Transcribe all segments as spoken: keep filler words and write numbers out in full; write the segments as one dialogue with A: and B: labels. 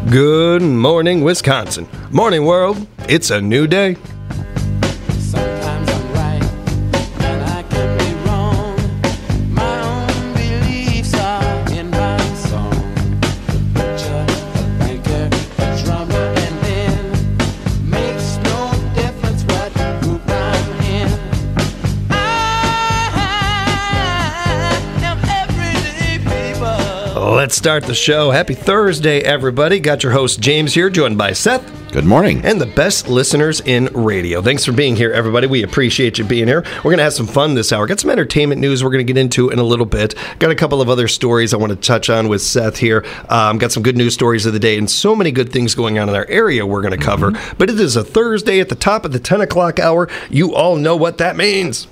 A: Good morning, Wisconsin. Morning, world. It's a new day.
B: Sometimes I'm right, and I can be wrong. My own beliefs are in my song. The butcher, a banker, a drummer, and then makes no difference what group I'm in. I am everyday people.
A: Let's start the show. Happy Thursday, everybody. Got your host, James, here, joined by Seth.
C: Good morning.
A: And the best listeners in radio. Thanks for being here, everybody. We appreciate you being here. We're going to have some fun this hour. Got some entertainment news we're going to get into in a little bit. Got a couple of other stories I want to touch on with Seth here. Um, got some good news stories of the day and so many good things going on in our area we're going to cover. Mm-hmm. But it is a Thursday at the top of the ten o'clock hour. You all know what that means.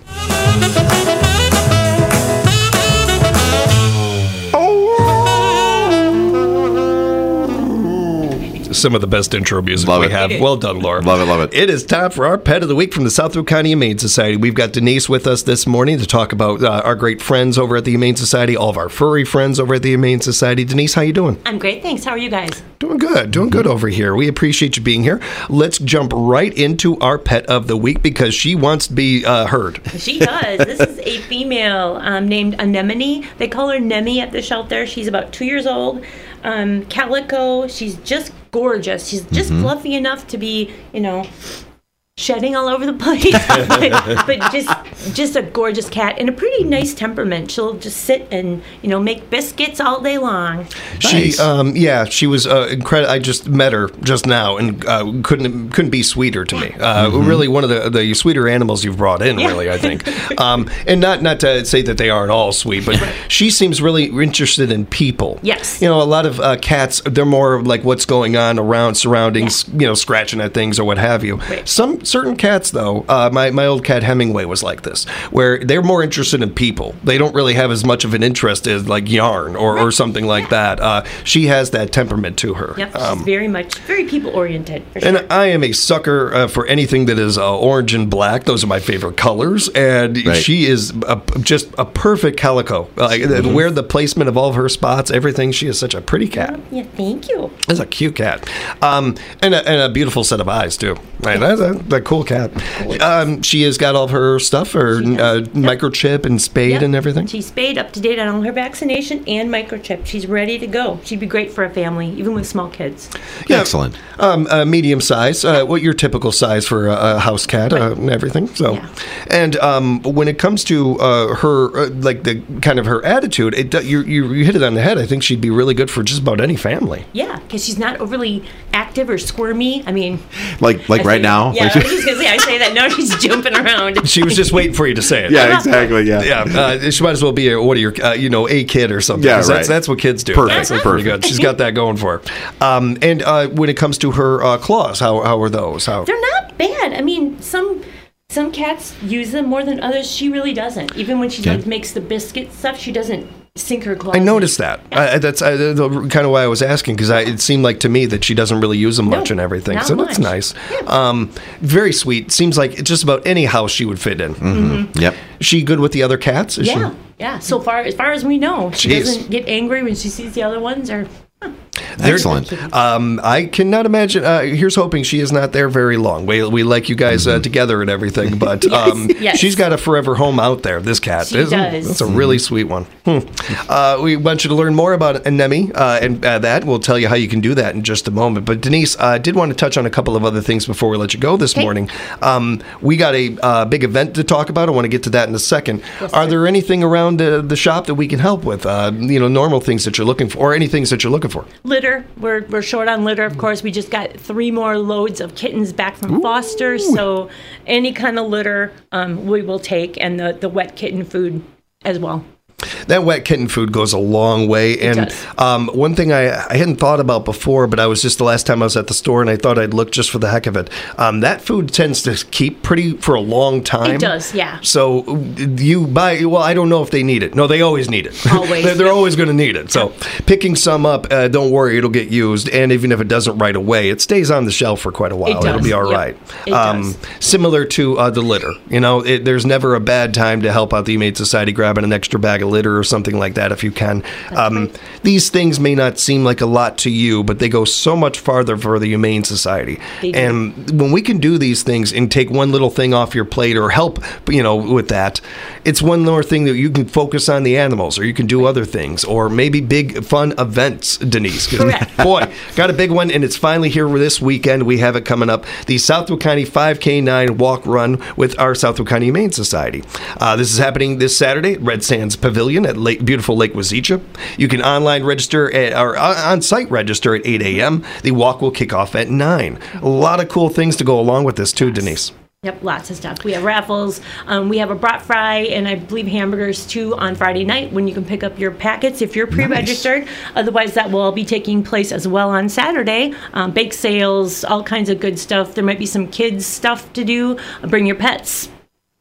A: Some of the best intro music
C: Love
A: we
C: it.
A: have. Well done, Laura.
C: Love it, love it.
A: It is time for our Pet of the Week from the Southwood County Humane Society. We've got Denise with us this morning to talk about uh, our great friends over at the Humane Society, all of our furry friends over at the Humane Society. Denise, how you doing?
D: I'm great, thanks. How are you guys?
A: Doing good. Doing good over here. We appreciate you being here. Let's jump right into our Pet of the Week because she wants to be uh, heard.
D: She does. This is a female um, named Anemone. They call her Nemi at the shelter. She's about two years old. Um, calico. She's just gorgeous. She's just mm-hmm. fluffy enough to be, you know, shedding all over the place, but, but just just a gorgeous cat and a pretty nice temperament. She'll just sit and, you know, make biscuits all day long.
A: She,
C: Nice.
A: um, yeah, she was uh, incredible. I just met her just now and uh, couldn't couldn't be sweeter to me. Uh, mm-hmm. Really, one of the the sweeter animals you've brought in.
D: Yeah.
A: Really, I think, um, and not not to say that they aren't all sweet, but she seems really interested in people.
D: Yes.
A: You know, a lot of uh, cats, they're more like what's going on around surroundings.
D: Yeah.
A: You know, scratching at things or what have you.
D: Right.
A: Some certain cats, though, uh, my my old cat Hemingway was like this, where they're more interested in people. They don't really have as much of an interest as like yarn or, or something like
D: Yeah.
A: that. Uh, she has that temperament to her.
D: Yep,
A: Um,
D: she's very much, very people-oriented, for sure.
A: and I am a sucker uh, for anything that is uh, orange and black. Those are my favorite colors. And
C: Right.
A: she is a, just a perfect calico. Uh,
D: Mm-hmm.
A: Where the placement of all of her spots, everything. She is such a pretty cat.
D: Yeah, thank you.
A: It's a cute cat. Um, and, a, and a beautiful set of eyes, too. Right, that's a, a cool cat. Um, she has got all of her stuff, her
D: She
A: uh,
D: does. Yep.
A: microchip and spayed
D: Yep.
A: and everything.
D: She's spayed, up to date on all her vaccination and microchip. She's ready to go. She'd be great for a family, even with small kids.
A: Yeah.
C: Excellent.
A: Um, uh, medium size, uh, what your typical size for a, a house cat uh, and everything. So,
D: Yeah.
A: and um, when it comes to uh, her, uh, like the kind of her attitude, it do- you, you you hit it on the head. I think she'd be really good for just about any family.
D: Yeah, because she's not overly active or squirmy. I mean,
C: Like like
D: I
C: right
D: say-
C: now?
D: Yeah,
C: Like-
D: I was just gonna say. I say that now she's jumping around.
A: She was just waiting for you to say it.
C: yeah, exactly. Yeah.
A: Yeah, uh, she might as well be a, what are your, uh, you know, a kid or something.
C: Yeah,
A: 'cause That's,
C: right.
A: that's what kids do.
C: Perfect,
A: That's pretty
C: perfect.
A: good. She's got that going for her. Um, and uh, when it comes to her uh, claws, how how are those? How?
D: They're not bad. I mean, some some cats use them more than others. She really doesn't. Even when she
C: Okay.
D: like makes the biscuit stuff, she doesn't sink her claws.
A: I
D: in.
A: noticed that. I, that's I, the, kind of why I was asking because it seemed like to me that she doesn't really use them much
D: No,
A: and everything.
D: not
A: So that's
D: much.
A: nice. Um, very sweet. Seems like just about any house she would fit in.
C: Mm-hmm. Yep.
A: She good with the other cats? Is
D: Yeah, yeah. So far, as far as we know, she
A: Jeez.
D: doesn't get angry when she sees the other ones, or
A: They're-
C: Excellent.
A: Um, I cannot imagine. Uh, here's hoping she is not there very long. We, we like you guys uh, together and everything, but
D: Yes,
A: um,
D: yes.
A: she's got a forever home out there. This cat,
D: She
A: Isn't-
D: does.
A: That's a really sweet one. Hmm. Uh, we want you to learn more about Anemone uh, and uh, that. We'll tell you how you can do that in just a moment. But Denise, I uh, did want to touch on a couple of other things before we let you go this
D: Okay.
A: morning. Um, we got a uh, big event to talk about. I want to get to that in a second.
D: Yes,
A: Are
D: sir.
A: there anything around uh, the shop that we can help with? Uh, you know, normal things that you're looking for, or any things that you're looking for?
D: litter. We're we're short on litter, of course. We just got three more loads of kittens back from foster, so any kind of litter um, we will take, and the the wet kitten food as well.
A: That wet kitten food goes a long way. And
D: does.
A: um, one thing I, I hadn't thought about before, but I was just the last time I was at the store and I thought I'd look just for the heck of it. Um, that food tends to keep pretty for a long time.
D: It does, yeah.
A: So you buy, well, I don't know if they need it. No, they always need it.
D: Always,
A: they're they're
D: yep.
A: always going to need it. So picking some up, uh, don't worry, it'll get used. And even if it doesn't right away, it stays on the shelf for quite a while.
D: It does,
A: It'll be all
D: yep.
A: right.
D: It does.
A: Similar to uh, the litter. You know, it, there's never a bad time to help out the Humane Society grabbing an extra bag of litter litter or something like that if you can. Um, these things may not seem like a lot to you, but they go so much farther for the Humane Society.
D: They do.
A: And when we can do these things and take one little thing off your plate or help, you know, with that, it's one more thing that you can focus on the animals, or you can do other things, or maybe big fun events, Denise. 'Cause,
D: Correct.
A: boy, got a big one, and it's finally here this weekend. We have it coming up. The Southwood County five K nine Walk Run with our Southwood County Humane Society. Uh, this is happening this Saturday at Red Sands Pavilion at Lake, beautiful Lake Wazeecha. You can online register at, or on-site register at eight a.m. The walk will kick off at nine. A lot of cool things to go along with this too, Denise.
D: Yep, lots of stuff. We have raffles. Um, we have a brat fry and I believe hamburgers too on Friday night when you can pick up your packets if you're pre-registered. Nice. Otherwise, that will all be taking place as well on Saturday. Um, bake sales, all kinds of good stuff. There might be some kids stuff to do. Bring your pets.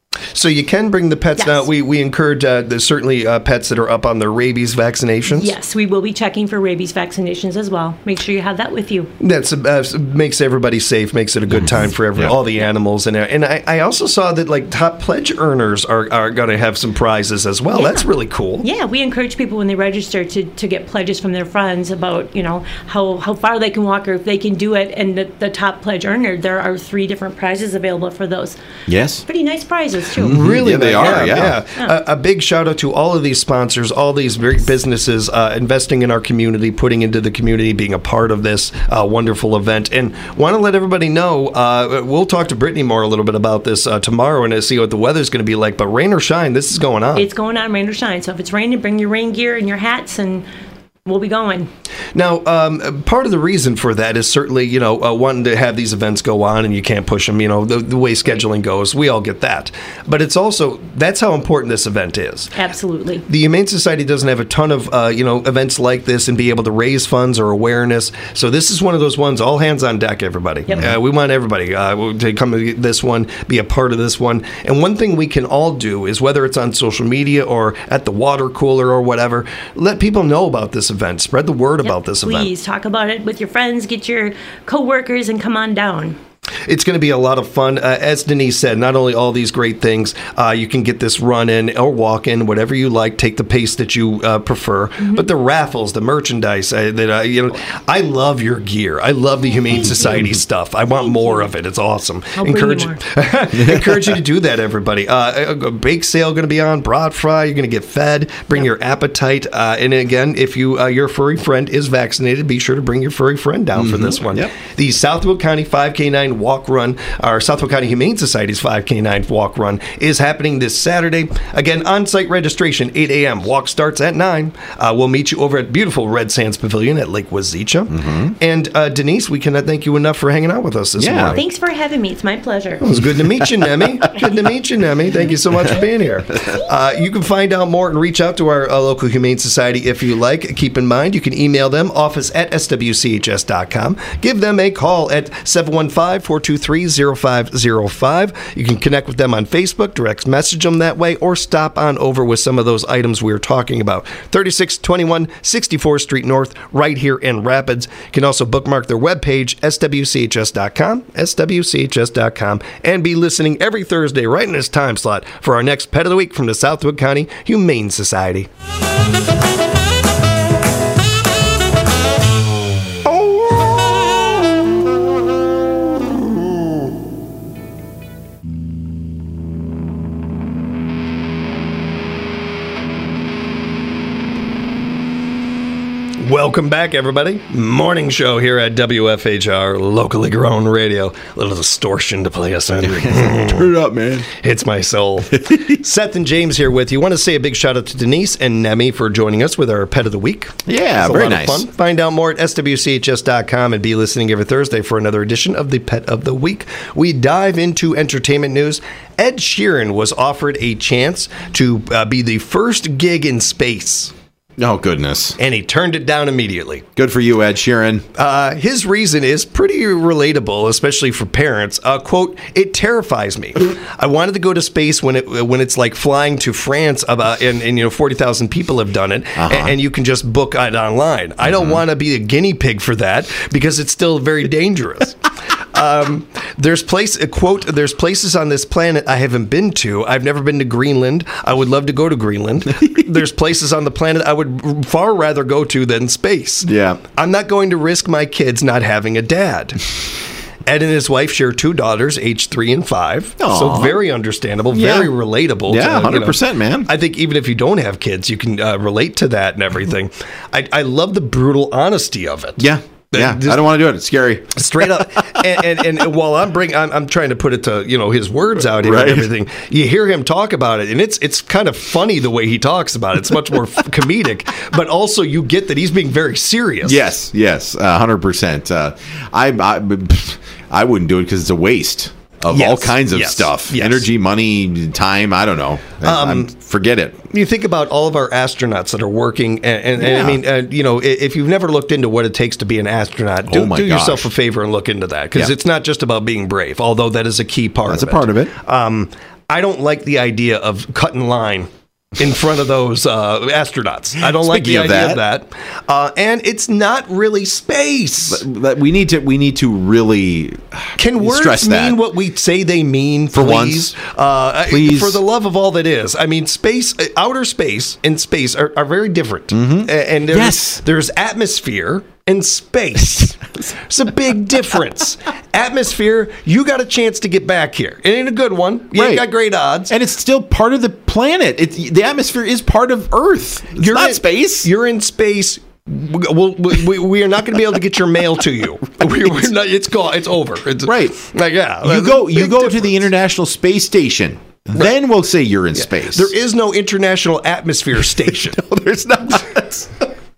A: So you can bring the pets
D: Yes.
A: now. We we encourage uh, there's certainly uh, pets that are up on their rabies vaccinations.
D: Yes, we will be checking for rabies vaccinations as well. Make sure you have that with you.
A: That's uh, makes everybody safe. Makes it a good time for every
C: Yeah.
A: all the animals and and I, I also saw that like top pledge earners are, are going to have some prizes as well.
D: Yeah.
A: That's really cool.
D: Yeah, we encourage people when they register to, to get pledges from their friends about, you know, how, how far they can walk or if they can do it. And the, the top pledge earner, there are three different prizes available for those.
C: Yes.
D: Pretty nice prizes, too.
A: Really,
C: Yeah, they are, yeah.
A: A, a big shout out to all of these sponsors, all these very businesses uh, investing in our community, putting into the community, being a part of this uh, wonderful event. And want to let everybody know, uh, we'll talk to Brittany more a little bit about this uh, tomorrow and see what the weather's going to be like. But rain or shine, this is going on.
D: It's going on, rain or shine. So if it's raining, bring your rain gear and your hats and we'll be going.
A: Now, um, part of the reason for that is certainly, you know, uh, wanting to have these events go on and you can't push them, you know, the, the way scheduling goes. We all get that. But it's also, that's how important this event is.
D: Absolutely.
A: The Humane Society doesn't have a ton of, uh, you know, events like this and be able to raise funds or awareness. So this is one of those ones, all hands on deck, everybody.
D: Yep.
A: Uh, we want everybody uh, to come to this one, be a part of this one. And one thing we can all do is, whether it's on social media or at the water cooler or whatever, let people know about this event. Spread the word about this event.
D: Please talk about it with your friends, get your coworkers, and come on down.
A: It's going to be a lot of fun. Uh, as Denise said, not only all these great things, uh, you can get this run in or walk in, whatever you like, take the pace that you uh, prefer. Mm-hmm. But the raffles, the merchandise, uh, that uh, you know, I love your gear. I love the Humane Society stuff. I want more of it. It's awesome.
D: I'll
A: encourage
D: bring you more.
A: encourage you to do that, everybody. Uh, a, a bake sale going to be on, brat fry. You're going to get fed. Bring
D: Yep.
A: your appetite. Uh, and again, if you uh, your furry friend is vaccinated, be sure to bring your furry friend down mm-hmm. for this one.
C: Yep.
A: The Southwood County five K nine Walk Run, our Southwood County Humane Society's five K nine Walk Run, is happening this Saturday. Again, on-site registration, eight a.m. Walk starts at nine. Uh, we'll meet you over at beautiful Red Sands Pavilion at Lake Wazeecha. Mm-hmm. And uh, Denise, we cannot thank you enough for hanging out with us this
C: Yeah.
A: morning.
D: Thanks for having me. It's my pleasure.
A: It was good to meet you, Nemi. Good to meet you, Nemi. Thank you so much for being here. Uh, you can find out more and reach out to our uh, local Humane Society if you like. Keep in mind, you can email them, office at s w c h s dot com. Give them a call at seven one five, four two three, zero five zero five. You can connect with them on Facebook, direct message them that way, or stop on over with some of those items we were talking about. thirty-six twenty-one sixty-fourth Street North, right here in Rapids. You can also bookmark their webpage, s w c h s dot com, s w c h s dot com, and be listening every Thursday right in this time slot for our next Pet of the Week from the Southwood County Humane Society. Welcome back, everybody. Morning show here at W F H R, locally grown radio. A little distortion to play us in.
C: Turn it up, man.
A: Hits my soul. Seth and James here with you. Want to say a big shout out to Denise and Nemi for joining us with our Pet of the Week.
C: Yeah,
A: It's a
C: very
A: lot
C: nice.
A: of fun. Find out more at s w c h s dot com and be listening every Thursday for another edition of the Pet of the Week. We dive into entertainment news. Ed Sheeran was offered a chance to uh, be the first gig in space,
C: Oh, goodness.
A: and he turned it down immediately.
C: Good for you, Ed Sheeran.
A: Uh, his reason is pretty relatable, especially for parents. Uh, quote, "It terrifies me. I wanted to go to space when it when it's like flying to France, about and, and you know forty thousand people have done it,
C: Uh-huh.
A: and, and you can just book it online. I don't want to be a guinea pig for that because it's still very dangerous." um, there's place a quote. There's places on this planet I haven't been to. I've never been to Greenland. I would love to go to Greenland. There's places on the planet I would far rather go to than space.
C: Yeah.
A: I'm not going to risk my kids not having a dad. Ed and his wife share two daughters, aged three and five.
C: Aw.
A: So very understandable,
C: Yeah.
A: very relatable.
C: Yeah,
A: to, you
C: one hundred
A: know,
C: percent, man.
A: I think even if you don't have kids, you can uh, relate to that and everything. I, I love the brutal honesty of it.
C: Yeah. Yeah.
A: Just-
C: I don't want to do it. It's scary.
A: Straight up, and, and and while I'm bring, I'm, I'm trying to put it to you know his words out here
C: Right.
A: and everything. You hear him talk about it, and it's it's kind of funny the way he talks about it. It's much more f- comedic, but also you get that he's being very serious.
C: Yes. Yes. Uh, one hundred percent. Uh, I, I, I wouldn't do it because it's a waste of
A: Yes,
C: all kinds of
A: yes,
C: stuff.
A: yes.
C: Energy, money, time. I don't know. I- I'm- forget it.
A: You think about all of our astronauts that are working, and, and, and
C: Yeah.
A: I mean, uh, you know, i- if you've never looked into what it takes to be an astronaut, do,
C: Oh my
A: do yourself
C: gosh.
A: a favor and look into that because
C: Yeah.
A: it's not just about being brave, although that is a key part.
C: That's
A: of
C: a part of it.
A: Um, I don't like the idea of cutting line in front of those uh, astronauts. I don't like the
C: Speaking of
A: idea of that. Uh, and it's not really space.
C: But we need to. We need to really
A: Can words
C: stress
A: mean
C: that.
A: what we say they mean?
C: For
A: please?
C: once.
A: Uh,
C: Please.
A: for the love of all that is. I mean, space, uh, outer space, and space are, are very different. A- And there's,
C: Yes.
A: there's atmosphere and space. It's a big difference. Atmosphere, you got a chance to get back here. It ain't a good one. You ain't
C: Right.
A: got great odds.
C: And it's still part of the planet. It's the atmosphere is part of Earth. It's
A: You're
C: not
A: in,
C: space.
A: You're in space. We'll, we, we, we are not going to be able to get your mail to you. We, we're not, it's gone. It's over. It's,
C: Right.
A: Like yeah.
C: you go. You
A: Big
C: go to
A: difference.
C: the International Space Station. Then we'll say you're in space.
A: There is no International Atmosphere Station.
C: There's not.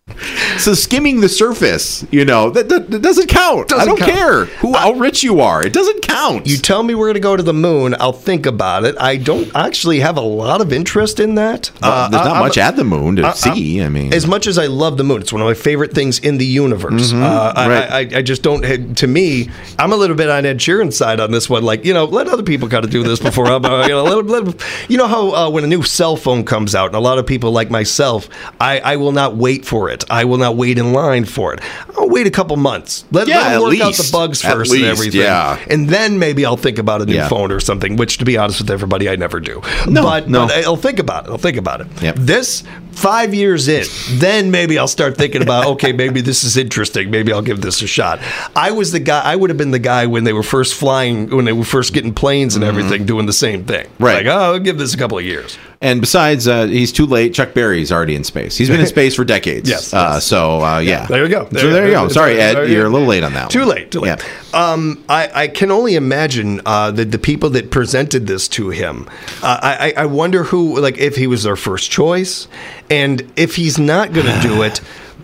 C: So skimming the surface, you know, that, that, that doesn't count.
A: Doesn't
C: I don't
A: count.
C: care who how rich you are. It doesn't count.
A: You tell me we're going to go to the moon, I'll think about it. I don't actually have a lot of interest in that.
C: Well,
A: Uh,
C: there's not
A: I'm-
C: much at the moon to
A: I-
C: see. I mean,
A: As much as I love the moon, it's one of my favorite things in the universe. Uh, I,
C: right.
A: I, I, I just don't. To me, I'm a little bit on Ed Sheeran's side on this one. Like, you know, let other people kind of do this before I'm. Uh, you know, let, let, you know how uh, when a new cell phone comes out, and a lot of people like myself, I, I will not wait for it. I will not wait in line for it. I'll wait a couple months. Let,
C: Yeah,
A: let them
C: at
A: work out the
C: least.
A: bugs
C: At
A: first and
C: least,
A: everything.
C: yeah.
A: And then maybe I'll think about a new
C: Yeah.
A: phone or something. Which, to be honest with everybody, I never do.
C: No,
A: but,
C: no.
A: but I'll think about it. I'll think about it.
C: Yep.
A: This five years in, then maybe I'll start thinking about, okay, maybe this is interesting. Maybe I'll give this a shot. I was the guy, I would have been the guy when they were first flying, when they were first getting planes and everything, doing the same thing.
C: Mm-hmm. Right.
A: Like, oh, I'll give this a couple of years.
C: and besides, uh, he's too late. Chuck Berry's already in space. He's been in space for decades.
A: Yes,
C: Uh,
A: yes.
C: So uh, yeah.
A: There you go.
C: so there you go.
A: There-
C: Sorry,
A: there-
C: Ed.
A: there you
C: You're
A: go.
C: a little late on that
A: Too
C: one.
A: late. Too late.
C: Yeah.
A: Um, I, I can only imagine uh, that the people that presented this to him. Uh, I, I wonder who, like, if he was their first choice, and if he's not going to do it.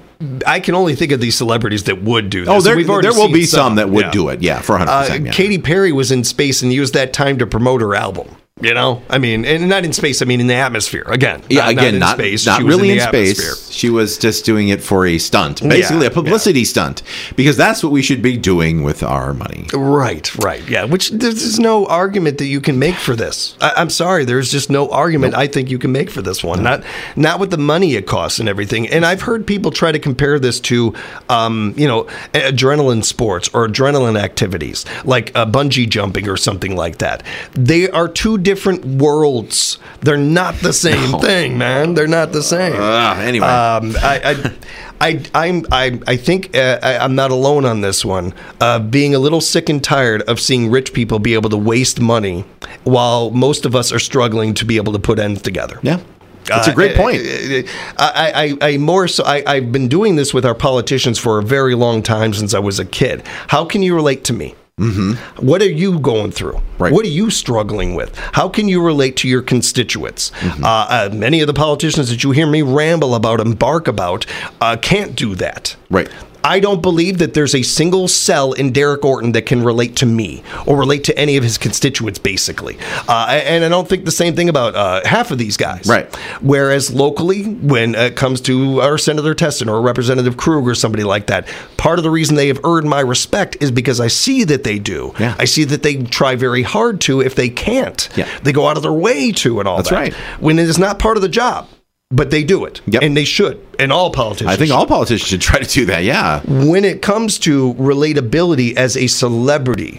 A: I can only think of these celebrities that would do this.
C: Oh, there,
A: We've already
C: there will
A: seen
C: be some, that would
A: yeah.
C: do it. Yeah, for one hundred
A: Uh,
C: percent. yeah.
A: Katy Perry was in space and used that time to promote her album. You know, I mean, and not in space. I mean, in the atmosphere. Again,
C: Yeah, again,
A: in
C: not
A: space.
C: not
A: She was
C: really in,
A: the
C: space.
A: atmosphere.
C: She was just doing it for a stunt, basically
A: Yeah,
C: a publicity stunt, because that's what we should be doing with our money.
A: Right, right, yeah. Which there's no argument that you can make for this. I, I'm sorry, there's just no argument I think you can make for this one. Not not with the money it costs and everything. And I've heard people try to compare this to, um, you know, adrenaline sports or adrenaline activities like uh, bungee jumping or something like that. They are two different worlds. They're not the same
C: No.
A: thing, man. They're not the same.
C: Uh, anyway,
A: Um, I, I, I, I'm, I, I think uh, I, I'm not alone on this one. Uh, being a little sick and tired of seeing rich people be able to waste money while most of us are struggling to be able to put ends together.
C: yeah, that's a
A: Uh,
C: great point.
A: I, I, I more so. I, I've been doing this with our politicians for a very long time since I was a kid. How can you relate to me? Mm-hmm. What are you going through?
C: Right.
A: What are you struggling with? How can you relate to your constituents?
C: Mm-hmm.
A: Uh, uh, many of the politicians that you hear me ramble about and bark about uh, can't do that.
C: Right.
A: I don't believe that there's a single cell in Derek Orton that can relate to me or relate to any of his constituents, basically. Uh, and I don't think the same thing about uh, half of these guys.
C: Right.
A: Whereas locally, when it comes to our Senator Teston or Representative Krug or somebody like that, part of the reason they have earned my respect is because I see that they do.
C: Yeah.
A: I see that they try very hard to. If they can't,
C: Yeah.
A: they go out of their way to and all
C: That's
A: that.
C: right.
A: When it is not part of the job. But they do it.
C: Yep.
A: And they should. And all politicians
C: I think
A: should.
C: all politicians should try to do that. Yeah.
A: When it comes to relatability as a celebrity,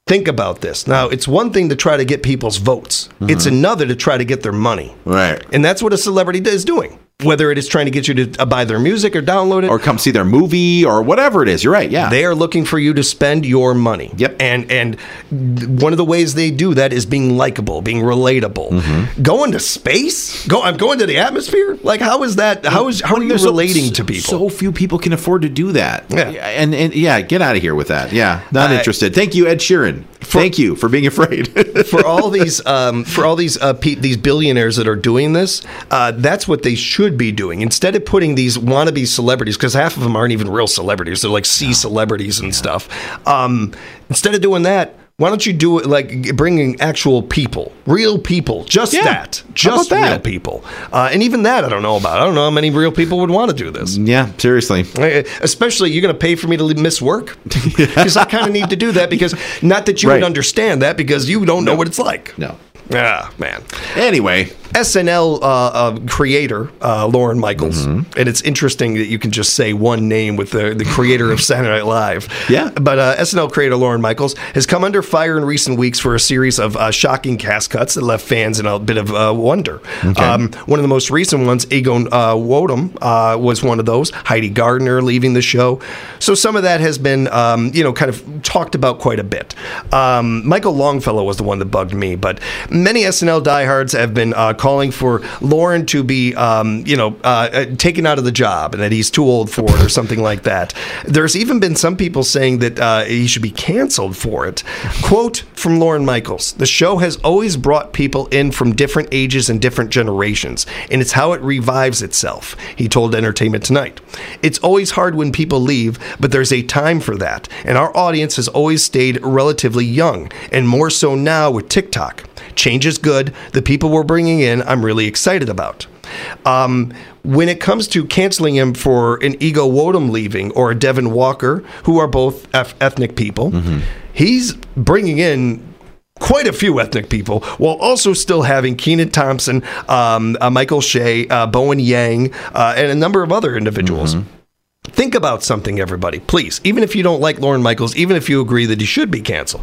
A: Think about this. Now, it's one thing to try to get people's votes. Mm-hmm. It's another to try to get their money.
C: Right.
A: And that's what a celebrity is doing. Whether it is trying to get you to uh, buy their music or download it.
C: Or come see their movie or whatever it is. You're right, yeah.
A: They are looking for you to spend your money.
C: Yep.
A: And and one of the ways they do that is being likable, being relatable. Mm-hmm. Going to space? Go I'm going to the atmosphere? Like how is that how is how are you
C: There's
A: relating
C: so,
A: to people?
C: So few people can afford to do that.
A: Yeah.
C: And and yeah, get out of here with that. Yeah. Not
A: Uh,
C: interested. Thank you, Ed Sheeran. For, Thank you for being afraid.
A: for all these um, for all these uh, pe- these billionaires that are doing this, uh, that's what they should be doing. Instead of putting these wannabe celebrities, because half of them aren't even real celebrities, they're like C celebrities and stuff. Um, instead of doing that, why don't you do it like bringing actual people, real people, just
C: Yeah.
A: that,
C: How
A: just
C: about
A: real
C: that?
A: people, uh, and even that I don't know about. I don't know how many real people would want to do this.
C: Yeah, seriously.
A: Uh, Especially, you're going to pay for me to miss work? Because I kind of need to do that because, not that you
C: Right.
A: would understand that because you don't know
C: No.
A: what it's like.
C: No.
A: Ah, man.
C: Anyway,
A: S N L uh, uh, creator, uh, Lauren Michaels.
C: Mm-hmm.
A: And it's interesting that you can just say one name with the, the creator of Saturday Night Live.
C: Yeah.
A: But uh, S N L creator Lauren Michaels has come under fire in recent weeks for a series of uh, shocking cast cuts that left fans in a bit of uh, wonder.
C: Okay.
A: Um, one of the most recent ones, Egon uh, Woodham, uh, was one of those. Heidi Gardner leaving the show. So some of that has been, um, you know, kind of talked about quite a bit. Um, Michael Longfellow was the one that bugged me, but many S N L diehards have been uh, calling for Lauren to be, um, you know, uh, taken out of the job and that he's too old for it or something like that. There's even been some people saying that uh, he should be canceled for it. Quote from Lauren Michaels: "The show has always brought people in from different ages and different generations, and it's how it revives itself," he told Entertainment Tonight. "It's always hard when people leave, but there's a time for that, and our audience has always stayed relatively young, and more so now with TikTok. Change is good. The people we're bringing in, I'm really excited about." Um, when it comes to canceling him for an Ego Woodham leaving or a Devin Walker, who are both eth- ethnic people, mm-hmm. he's bringing in quite a few ethnic people, while also still having Kenan Thompson, um, uh, Michael Shea, uh, Bowen Yang, uh, and a number of other individuals. Mm-hmm. Think about something, everybody, please. Even if you don't like Lauren Michaels, even if you agree that he should be canceled,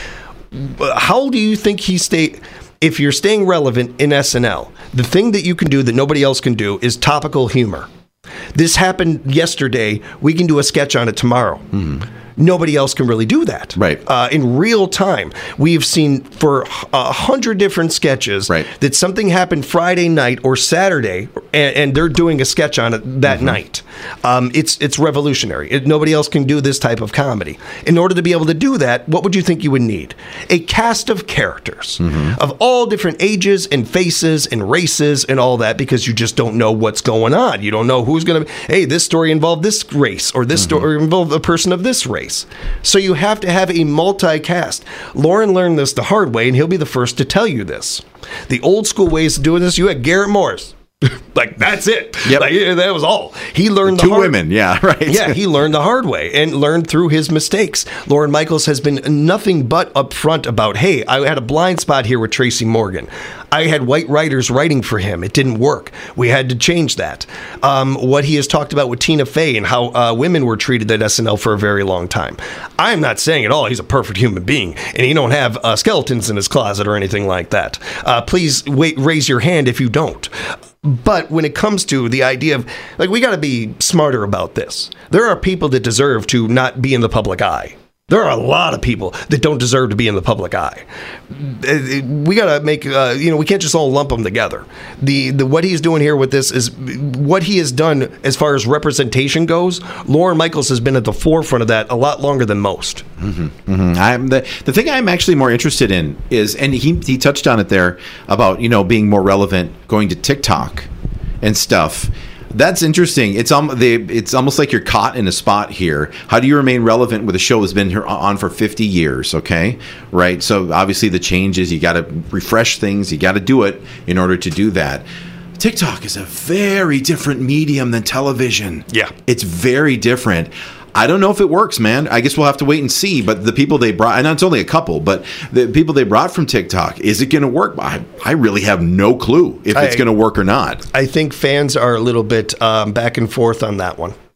A: how do you think he stay? If you're staying relevant in S N L, the thing that you can do that nobody else can do is topical humor. This happened yesterday. We can do a sketch on it tomorrow. Mm-hmm. Nobody else can really do that.
C: Right.
A: Uh, in real time, we've seen for a hundred different sketches
C: right.
A: that something happened Friday night or Saturday, and, and they're doing a sketch on it that mm-hmm. night. Um, it's it's revolutionary. It, nobody else can do this type of comedy. In order to be able to do that, what would you think you would need? A cast of characters mm-hmm. of all different ages and faces and races and all that, because you just don't know what's going on. You don't know who's going to, hey, this story involved this race, or this mm-hmm. story involved a person of this race. So you have to have a multi-cast. Lauren learned this the hard way, and he'll be the first to tell you this. The old school ways of doing this, you had Garrett Morris. Like, that's it.
C: Yep.
A: Like, that was all. He learned the
C: Two
A: hard
C: women, yeah, right.
A: Yeah, he learned the hard way and learned through his mistakes. Lauren Michaels has been nothing but upfront about, hey, I had a blind spot here with Tracy Morgan. I had white writers writing for him. It didn't work. We had to change that. Um, what he has talked about with Tina Fey and how uh, women were treated at S N L for a very long time. I'm not saying at all he's a perfect human being, and he don't have uh, skeletons in his closet or anything like that. Uh, please wait, raise your hand if you don't. But when it comes to the idea of, like, we got to be smarter about this. There are people that deserve to not be in the public eye. There are a lot of people that don't deserve to be in the public eye. We got to make, uh, you know, we can't just all lump them together. The, the what he's doing here with this is what he has done as far as representation goes. Lauren Michaels has been at the forefront of that a lot longer than most.
C: Mm-hmm, mm-hmm. I'm the the thing I'm actually more interested in is, and he he touched on it there about, you know, being more relevant, going to TikTok and stuff. That's interesting. It's um, they, it's almost like you're caught in a spot here. How do you remain relevant with a show that's been here on for fifty years? Okay, right. So obviously the change is you got to refresh things. You got to do it in order to do that. TikTok is a very different medium than television.
A: Yeah,
C: it's very different. I don't know if it works, man. I guess we'll have to wait and see. But the people they brought, and it's only a couple, but the people they brought from TikTok, is it going to work? I, I really have no clue if it's going to work or not.
A: I think fans are a little bit um, back and forth on that one.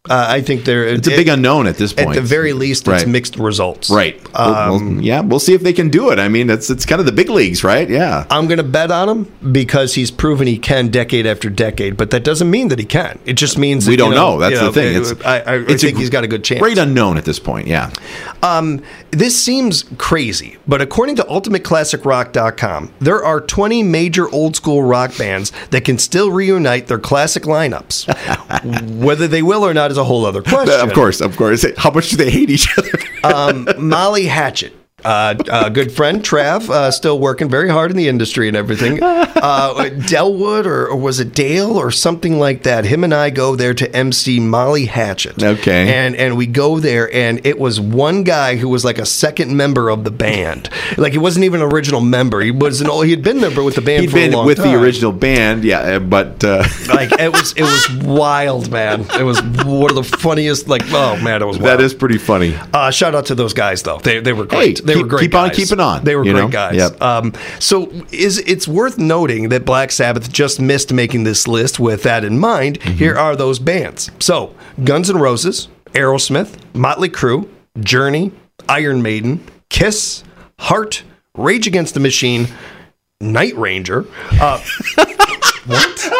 A: Uh, I think they're
C: It's a big unknown at this point.
A: At the very least, it's
C: Right.
A: mixed results.
C: Right. We'll- we'll- yeah, we'll see if they can do it. I mean, it's it's kind of the big leagues, right? Yeah.
A: I'm going to bet on him because he's proven he can decade after decade, but that doesn't mean that he can. It just means
C: We
A: that,
C: don't
A: you
C: know. That's
A: you
C: the thing. It's,
A: I, I, I
C: it's
A: think
C: a
A: he's got a good chance.
C: Great unknown at this point, yeah.
A: Um, this seems crazy, but according to ultimate classic rock dot com, there are twenty major old school rock bands that can still reunite their classic lineups. Whether they will or not is a whole other question.
C: Of course, of course. How much do they hate each other?
A: Um, Molly Hatchet. Uh, uh, good friend Trav, uh, still working very hard in the industry and everything. Uh, Delwood, or, or was it Dale, or something like that? Him and I go there to M C Molly Hatchet.
C: Okay.
A: and and we go there, and it was one guy who was like a second member of the band. Like he wasn't even an original member. He was an old, he had been a member with the band.
C: He'd
A: for a
C: been
A: long
C: with
A: time.
C: the original band, yeah, uh, but uh,
A: Like it was, it was wild, man. It was one of the funniest. Like, oh man, it was. Wild.
C: that is pretty funny.
A: Uh, shout out to those guys, though. They they were great.
C: Hey,
A: they
C: keep-
A: were great.
C: keep on
A: guys.
C: keeping on,
A: They were
C: you
A: great
C: know?
A: guys.
C: Yep.
A: Um, so is it's worth noting that Black Sabbath just missed making this list. With that in mind,
C: Mm-hmm.
A: here are those bands. So Guns N' Roses, Aerosmith, Motley Crue, Journey, Iron Maiden, Kiss, Heart, Rage Against the Machine, Night Ranger. Uh, what?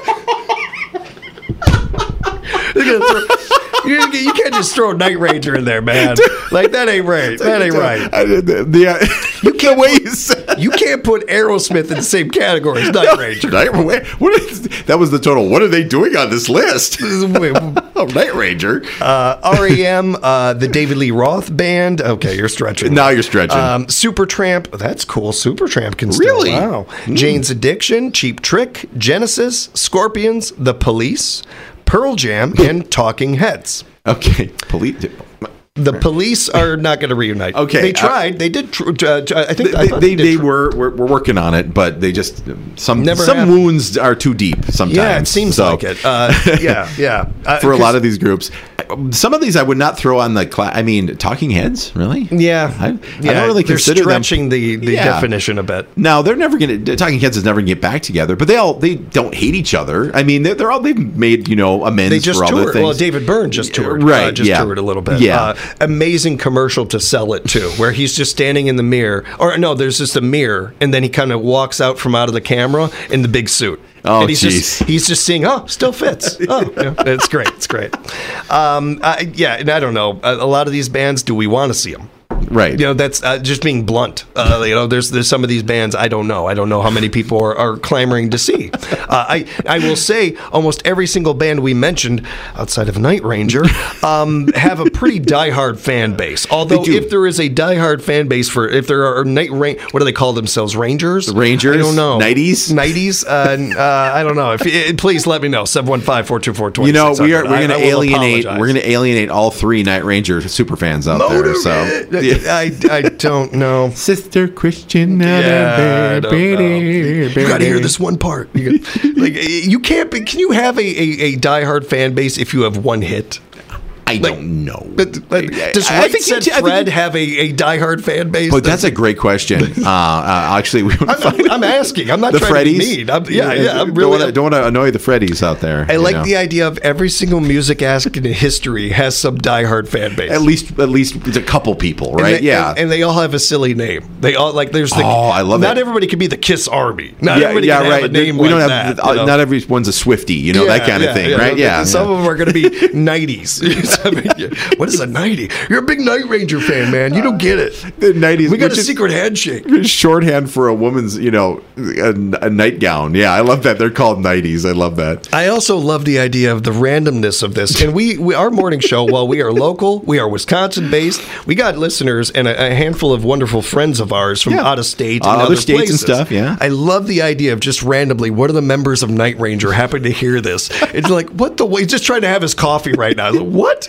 A: You're gonna throw- You, you can't just throw Night Ranger in there, man. Like that ain't right. That ain't right.
C: I, the, the, you can't wait. You said
A: You can't put Aerosmith in the same category as Night Ranger.
C: Night, what, what is, that was the total. What are they doing on this list?
A: Wait,
C: oh, Night Ranger.
A: uh, R E M, uh, the David Lee Roth Band. Okay, you're stretching.
C: Now you're stretching.
A: Um, Supertramp. That's cool. Supertramp can still.
C: Really?
A: Wow. Jane's Addiction, Cheap Trick, Genesis, Scorpions, The Police, Pearl Jam, and Talking Heads.
C: Okay, police.
A: The Police are not going to reunite.
C: Okay,
A: they
C: uh,
A: tried. they did. Tr- uh, I think I
C: They,
A: thought
C: they,
A: did
C: they
A: tr-
C: were, were were working on it, but they just some
A: Never
C: some
A: happened.
C: wounds are too deep sometimes.
A: Yeah, it seems
C: So,
A: like it. Uh, yeah, yeah. Uh,
C: for a
A: 'cause-
C: lot of these groups. Some of these I would not throw on the class. I mean, Talking Heads, really?
A: Yeah,
C: I, I
A: yeah.
C: don't really
A: They're
C: consider them.
A: stretching the, the
C: Yeah.
A: definition a bit.
C: No, they're never going to. Talking Heads is never going to get back together. But they all they don't hate each other. I mean, they're, they're all they've made you know amends
A: They just
C: for all their
A: toured.
C: things.
A: Well, David Byrne just toured.
C: Right,
A: Uh, just
C: yeah.
A: toured a little bit.
C: Yeah.
A: Uh, amazing commercial to sell it to, where he's just standing in the mirror. Or no, there's just a mirror, and then he kind of walks out from out of the camera in the big suit.
C: Oh,
A: and he's
C: jeez.
A: just he's just seeing, oh, still fits. Oh, yeah, it's great. It's great. Um, I, yeah, and I don't know. A, a lot of these bands, do we want to see them?
C: right.
A: You know, that's uh, just being blunt. Uh, you know, there's there's some of these bands I don't know. I don't know how many people are, are clamoring to see. Uh, I I will say almost every single band we mentioned outside of Night Ranger um, have a pretty diehard fan base. Although
C: They do.
A: if there is a diehard fan base for if there are Night Rain, what do they call themselves? Rangers.
C: Rangers?
A: I don't know.
C: Nighties?
A: Nighties. Uh, uh, I don't know. If uh, please let me know. seven one five, four two four, two
C: You know,
A: six
C: we
A: hundred.
C: are we're going
A: I-
C: to
A: I will
C: alienate
A: apologize.
C: we're going to alienate all three Night Ranger super fans out there. So
A: Motorhead. I, I don't know.
C: Sister Christian,
A: Yeah, I don't know. You got to hear this one part. You got- like you can't. Be, can you have a, a, a diehard fan base if you have one hit?
C: I don't know.
A: But, but does
C: I
A: Right
C: think
A: Said
C: you- I think
A: Fred
C: you-
A: have a, a diehard fan base?
C: But that's a great question. Uh, uh, actually, we
A: I'm, I'm, I'm asking. I'm not
C: the
A: trying
C: Freddies.
A: to be mean. I'm, yeah, yeah. I'm
C: don't
A: really.
C: wanna- don't want to annoy the Freddies out there.
A: I
C: you
A: like
C: know.
A: the idea of every single music act in history has some diehard fan base.
C: At least, at least it's a couple people,
A: And
C: right?
A: they-
C: yeah.
A: and, and they all have a silly name. They all like. There's the.
C: Oh, I love
A: Not
C: it.
A: everybody can be the Kiss Army. Not
C: yeah,
A: everybody
C: yeah,
A: can
C: right.
A: have a name
C: we
A: like
C: don't have
A: that.
C: uh,
A: you know?
C: not everyone's a Swifty, you know, that
A: Yeah,
C: kind of
A: yeah,
C: thing,
A: yeah.
C: right? Yeah.
A: Some
C: yeah.
A: of them are going to be nineties. I mean, yeah. What is a nightie? You're a big Night Ranger fan, man. You don't get it.
C: The nineties.
A: We got a
C: which is
A: secret handshake.
C: shorthand for a woman's, you know, a, a nightgown. Yeah, I love that. They're called nighties. I love that.
A: I also love the idea of the randomness of this. And we, we our morning show, while we are local, we are Wisconsin based. We got listeners and a, a handful of wonderful friends of ours from
C: Yeah.
A: out of state,
C: Uh,
A: and
C: other
A: other
C: states and
A: places.
C: stuff, yeah.
A: I love the idea of just randomly. What are the members of Night Ranger happen to hear this? It's like what the? He's just trying to have his coffee right now. Like, what?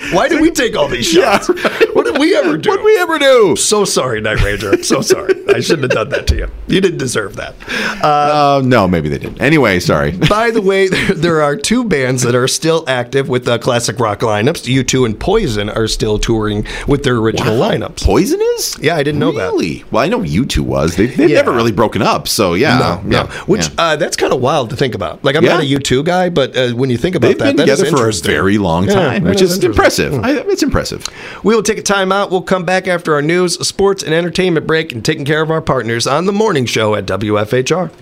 A: Why did we take all these shots? What did we ever do?
C: What did we ever do?
A: So sorry, Night Ranger. I'm so sorry. I shouldn't have done that to you. You didn't deserve that.
C: Uh, no, maybe they didn't. Anyway, sorry.
A: By the way, there, there are two bands that are still active with uh, classic rock lineups. U two and Poison are still touring with their original lineups.
C: Poison is?
A: Yeah, I didn't know that.
C: Really? Well, I know U two was. They, they've
A: Yeah.
C: never really broken up, so yeah.
A: No, no.
C: yeah,
A: Which
C: yeah.
A: uh, that's kind of wild to think about. Like, I'm
C: Yeah.
A: not a U two guy, but uh, when you think about
C: They've
A: that,
C: been
A: that is
C: together for a
A: interesting.
C: very long
A: Yeah,
C: time,
A: that
C: which
A: is
C: is
A: interesting.
C: impressive. I, it's impressive.
A: We will take a time out. We'll come back after our news, sports, and entertainment break and taking care of our partners on the morning show at W F H R.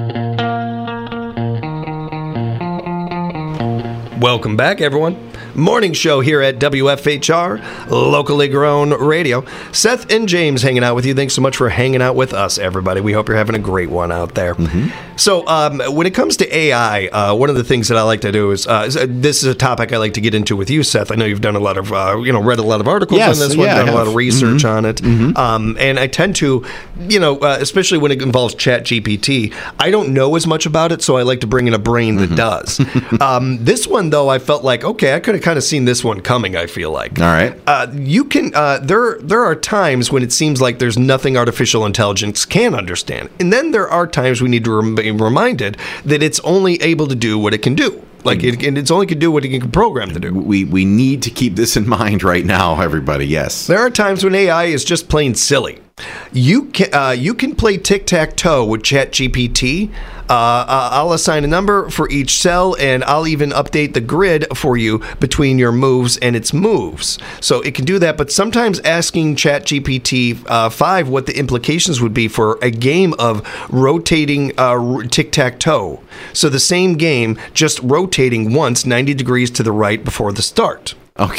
A: Welcome back, everyone. Morning show here at W F H R, locally grown radio. Seth and James hanging out with you. Thanks so much for hanging out with us, everybody. We hope you're having a great one out there. Mm-hmm. So, um, when it comes to A I, uh, one of the things that I like to do is uh, this is a topic I like to get into with you, Seth. I know you've done a lot of, uh, you know, read a lot of articles
C: Yes,
A: on this one,
C: yeah, I
A: done a lot
C: have.
A: of research on it, um, and I tend to, you know, uh, especially when it involves Chat G P T, I don't know as much about it, so I like to bring in a brain that does. um, this one, though, I felt like okay, I could have kind of seen this one coming. I feel like.
C: All right.
A: Uh, you can. Uh, there, there are times when it seems like there's nothing artificial intelligence can understand, and then there are times we need to rem- be reminded that it's only able to do what it can do. Like it, and it's only can do what it can program to do.
C: We we need to keep this in mind right now, everybody. Yes.
A: There are times when A I is just plain silly. You can uh, you can play tic-tac-toe with ChatGPT. Uh, uh, I'll assign a number for each cell, and I'll even update the grid for you between your moves and its moves. So it can do that, but sometimes asking ChatGPT uh, five what the implications would be for a game of rotating uh, tic-tac-toe. So the same game, just rotating once ninety degrees to the right before the start.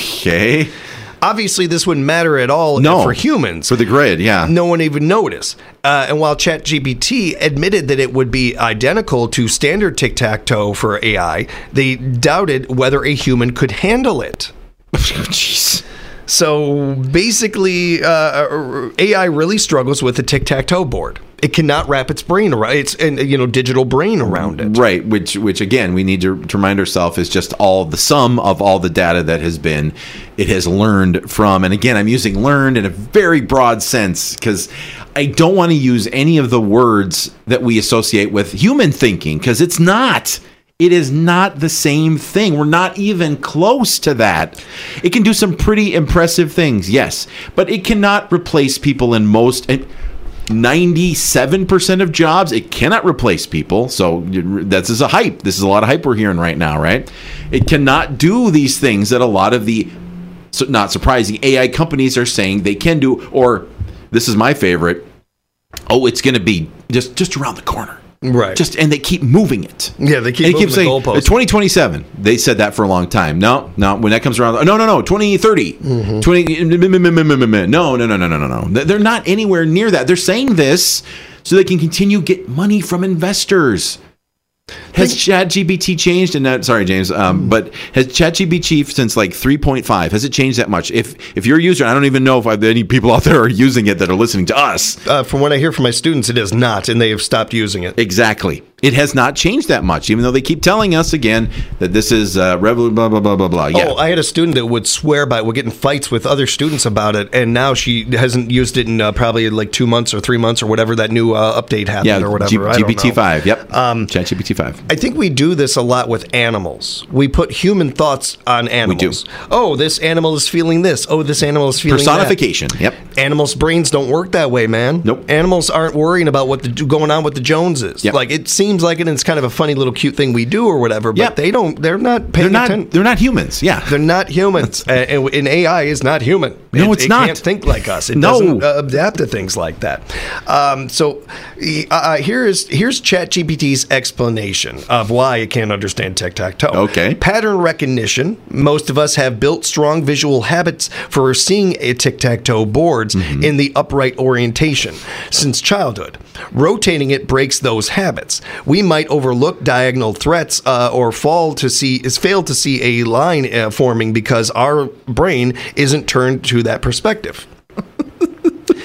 C: Okay.
A: Obviously, this wouldn't matter at all
C: No.
A: for humans.
C: For the grid, yeah.
A: No one even noticed. Uh, and while ChatGPT admitted that it would be identical to standard tic-tac-toe for A I, they doubted whether a human could handle it.
C: Jeez.
A: So basically, uh, A I really struggles with the tic-tac-toe board. It cannot wrap its brain around its, and you know, digital brain around it.
C: Right, which which again we need to, to remind ourselves is just all the sum of all the data that has been it has learned from. And again, I'm using learned in a very broad sense because I don't want to use any of the words that we associate with human thinking because it's not. It is not the same thing. We're not even close to that. It can do some pretty impressive things, yes, but it cannot replace people in most. ninety-seven percent of jobs, it cannot replace people. So this is a hype. This is a lot of hype we're hearing right now, right? It cannot do these things that a lot of the, so not surprising, A I companies are saying they can do. Or this is my favorite. Oh, it's going to be just just around the corner.
A: Right.
C: Just and they keep moving it.
A: Yeah, they keep
C: and it
A: moving
C: keeps
A: the
C: saying
A: goalposts.
C: twenty twenty-seven. They said that for a long time. No, no. When that comes around, no, no, no. twenty thirty.
A: Mm-hmm.
C: twenty. No, no, no, no, no, no, no. They're not anywhere near that. They're saying this so they can continue get money from investors. Has ChatGPT changed? And that, sorry, James, um, but has ChatGPT since like three point five? Has it changed that much? If if you're a user, I don't even know if I, any people out there are using it that are listening to us.
A: Uh, from what I hear from my students, it is not, and they have stopped using it.
C: Exactly. It has not changed that much, even though they keep telling us again that this is uh, revel- blah, blah, blah, blah, blah. Yeah.
A: Oh, I had a student that would swear by it, would get in fights with other students about it, and now she hasn't used it in uh, probably like two months or three months or whatever that new uh, update happened
C: yeah,
A: or whatever.
C: G-
A: I don't
C: G P T
A: know.
C: five. Yep.
A: Um,
C: ChatGPT five.
A: I think we do this a lot with animals. We put human thoughts on animals.
C: do.
A: Oh, this animal is feeling this. Oh, this animal is feeling
C: Personification.
A: that.
C: Yep.
A: Animals' brains don't work that way, man.
C: Nope.
A: Animals aren't worrying about what the, going on with the Joneses.
C: Yep.
A: Like, it seems like it, and it's kind of a funny little cute thing we do or whatever, but
C: Yep.
A: they don't, they're not
C: They're
A: paying
C: not.
A: attention.
C: They're not humans. Yeah.
A: They're not humans, and, and, and A I is not human.
C: No,
A: It-
C: it's
A: it
C: not.
A: can't think like us. It
C: No.
A: doesn't uh, adapt to things like that. Um, so uh, here is here's ChatGPT's explanation of why it can't understand tic-tac-toe.
C: Okay.
A: Pattern recognition. Most of us have built strong visual habits for seeing a tic-tac-toe boards
C: Mm-hmm.
A: in the upright orientation since childhood. Rotating it breaks those habits. We might overlook diagonal threats uh, or fall to see is fail to see a line uh, forming because our brain isn't turned to that perspective.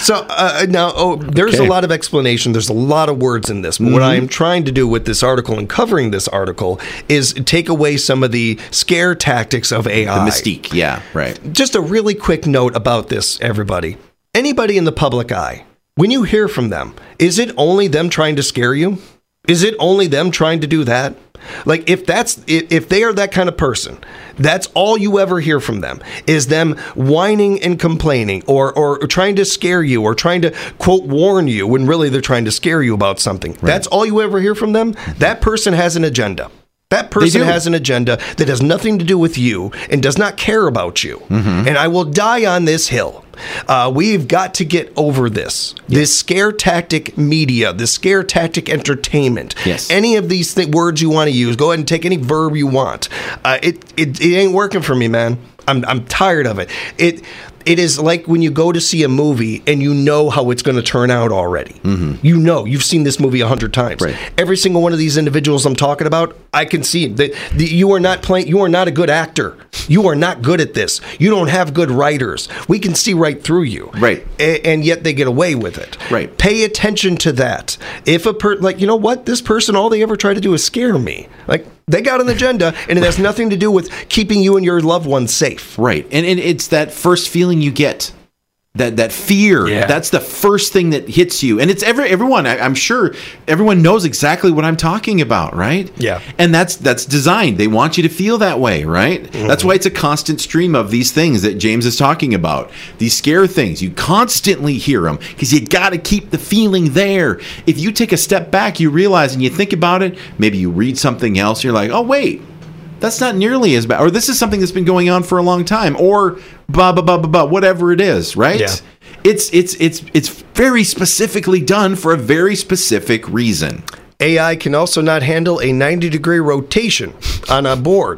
A: So uh, now, oh, there's
C: Okay.
A: a lot of explanation. There's a lot of words in this. But what I am trying to do with this article and covering this article is take away some of the scare tactics of A I.
C: The mystique. Yeah, right.
A: Just a really quick note about this, everybody. Anybody in the public eye, when you hear from them, is it only them trying to scare you? Is it only them trying to do that? Like, if that's if if they are that kind of person, that's all you ever hear from them is them whining and complaining or or trying to scare you or trying to, quote, warn you when really they're trying to scare you about something. That's all you ever hear from them. That person has an agenda. That person
C: do.
A: has an agenda that has nothing to do with you and does not care about you. And I will die on this hill. Uh, we've got to get over this. This scare tactic media, this scare tactic entertainment.
C: Yes.
A: Any of these th- words you want to use, go ahead and take any verb you want. Uh, it, it it ain't working for me, man. I'm I'm tired of it. It it is like when you go to see a movie and you know how it's going to turn out already. Mm-hmm. You know, you've seen this movie a hundred times.
C: Right.
A: Every single one of these individuals I'm talking about, I can see that the, you are not playing. You are not a good actor. You are not good at this. You don't have good writers. We can see right through you.
C: Right.
A: A- and yet they get away with it.
C: Right.
A: Pay attention to that. If a per like, you know what, this person, all they ever try to do is scare me. Like, they got an agenda, and it has nothing to do with keeping you and your loved ones safe.
C: Right. And, and it's that first feeling you get. That that fear,
A: Yeah.
C: that's the first thing that hits you. And it's every everyone, I, I'm sure everyone knows exactly what I'm talking about, right?
A: Yeah.
C: And that's that's designed. They want you to feel that way, right?
A: Mm-hmm.
C: That's why it's a constant stream of these things that James is talking about. These scare things. You constantly hear them because you got to keep the feeling there. If you take a step back, you realize and you think about it, maybe you read something else, you're like, oh, wait. That's not nearly as bad. Or this is something that's been going on for a long time. Or blah, blah, blah, blah, blah, whatever it is, right?
A: Yeah.
C: It's it's it's it's very specifically done for a very specific reason.
A: A I can also not handle a ninety degree rotation on a board.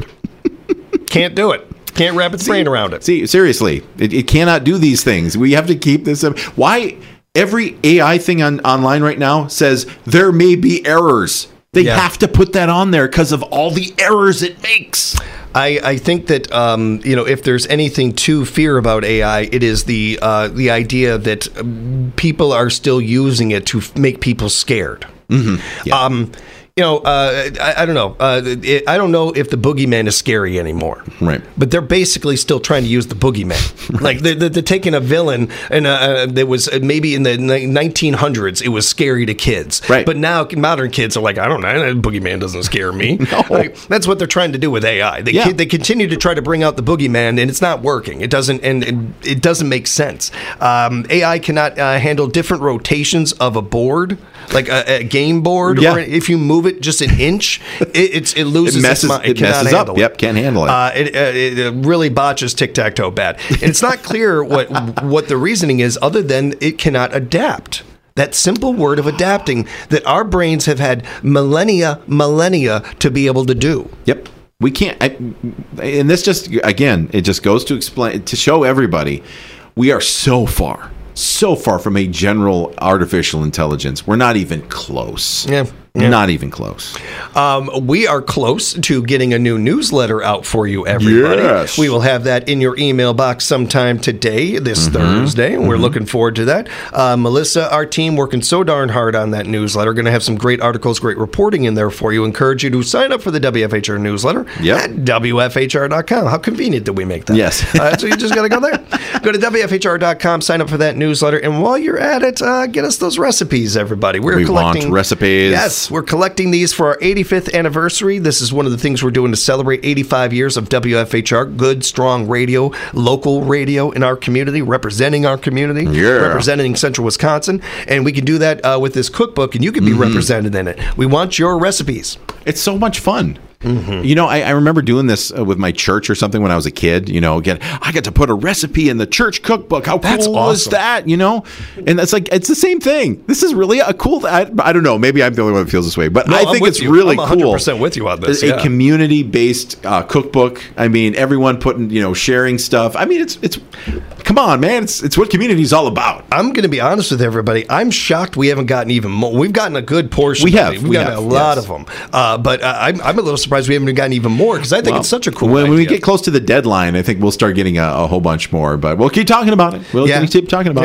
A: Can't do it. Can't wrap its brain around it.
C: See, seriously, it, it cannot do these things. We have to keep this up. Why every A I thing on online right now says there may be errors. They
A: Yeah.
C: have to put that on there because of all the errors it makes.
A: I, I think that um, you know, if there's anything to fear about A I, it is the uh, the idea that um, people are still using it to f- make people scared.
C: Mm-hmm. Yeah.
A: Um, you know, uh, I, I don't know. Uh, it, I don't know if the boogeyman is scary anymore.
C: Right.
A: But they're basically still trying to use the boogeyman. Right. Like they're, they're taking a villain, and uh, there was uh, maybe in the nineteen hundreds it was scary to kids.
C: Right.
A: But now modern kids are like, I don't know, boogeyman doesn't scare me.
C: No.
A: Like, that's what they're trying to do with A I. They
C: Yeah.
A: they continue to try to bring out the boogeyman, and it's not working. It doesn't, and, and it doesn't make sense. Um, A I cannot uh, handle different rotations of a board, like a, a game board,
C: Yeah.
A: or if you move it just an inch, it, it's it loses
C: It messes-
A: its mind.
C: it
A: cannot
C: messes up.
A: handle it.
C: Yep, can't handle it.
A: Uh, it, uh, it uh, really botches tic-tac-toe bad. And it's not clear what what the reasoning is, other than it cannot adapt. That simple word of adapting that our brains have had millennia, millennia to be able to do.
C: Yep. We can't, I, and this just, again, it just goes to explain, to show everybody, we are so far, so far from a general artificial intelligence. We're not even close.
A: Yeah. Yeah.
C: Not even close.
A: Um, we are close to getting a new newsletter out for you, everybody.
C: Yes.
A: We will have that in your email box sometime today, this
C: Mm-hmm.
A: Thursday. and We're looking forward to that. Uh, Melissa, our team, working so darn hard on that newsletter. Going to have some great articles, great reporting in there for you. Encourage you to sign up for the W F H R newsletter
C: Yep.
A: at W F H R dot com. How convenient did we make that?
C: Yes.
A: uh, so you just got to go there. Go to W F H R dot com, sign up for that newsletter. And while you're at it, uh, get us those recipes, everybody. We're
C: We
A: collecting
C: want recipes.
A: Yes, we're collecting these for our eighty-fifth anniversary. This is one of the things we're doing to celebrate eighty-five years of W F H R, good, strong radio, local radio in our community, representing our community,
C: Yeah.
A: representing Central Wisconsin. And we can do that uh, with this cookbook, and you can be
C: Mm-hmm.
A: represented in it. We want your recipes.
C: It's so much fun. You know, I, I remember doing this uh, with my church or something when I was a kid. You know, again, I got to put a recipe in the church cookbook. How
A: That's
C: cool is
A: awesome.
C: that? You know, and that's like it's the same thing. This is really a cool. I, I don't know. Maybe I'm the only one that feels this way, but
A: No,
C: I
A: I'm
C: think
A: with
C: it's
A: you.
C: really
A: I'm one hundred
C: cool.
A: percent with you on this,
C: A
A: yeah.
C: community-based uh, cookbook. I mean, everyone putting you know sharing stuff. I mean, it's it's. Come on, man! It's it's what community is all about.
A: I'm going to be honest with everybody. I'm shocked we haven't gotten even more. We've gotten a good portion.
C: We
A: of
C: have.
A: these. We've
C: We
A: gotten
C: have,
A: a lot
C: yes.
A: of them. Uh, but uh, I'm, I'm a little surprised we haven't gotten even more because I think
C: Well,
A: it's such a cool
C: when,
A: idea.
C: when we get close to the deadline, I think we'll start getting a, a whole bunch more. But we'll keep talking about it. We'll
A: Yeah.
C: keep talking about
A: yeah.
C: it.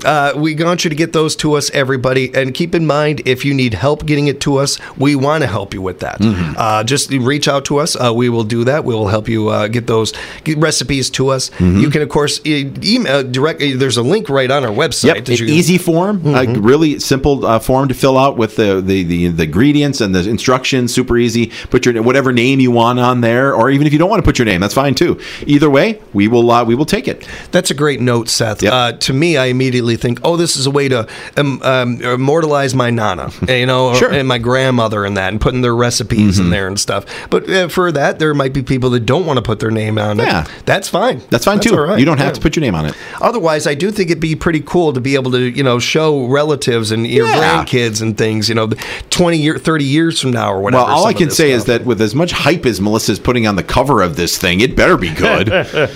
A: Uh, we want you to get those to us, everybody. And keep in mind, if you need help getting it to us, we want to help you with that. Mm-hmm. Uh, just reach out to us. Uh, we will do that. We will help you uh, get those get recipes to us. Mm-hmm. You can, of course, e- email directly. There's a link right on our website.
C: Yep,
A: that
C: an
A: you-
C: easy form,
A: Mm-hmm.
C: a really simple uh, form to fill out with the, the, the, the ingredients and the instructions. Super easy. Put your whatever name you want on there, or even if you don't want to put your name, that's fine too. Either way, we will uh, we will take it.
A: That's a great note, Seth.
C: Yep.
A: Uh, to me, I immediately think, oh, this is a way to um, um, immortalize my nana, you know,
C: Sure.
A: and my grandmother and that, and putting their recipes in there and stuff. But uh, for that, there might be people that don't want to put their name on it.
C: Yeah.
A: That's fine.
C: That's fine too.
A: all right.
C: You don't have
A: Yeah.
C: to put your name on it.
A: Otherwise, I do think it'd be pretty cool to be able to, you know, show relatives and your
C: Yeah.
A: grandkids and things, you know, twenty year, thirty years from now or whatever.
C: Well, all
A: some
C: I
A: of
C: can
A: this
C: say is
A: stuff.
C: that with as much hype as Melissa's putting on the cover of this thing, it better be good.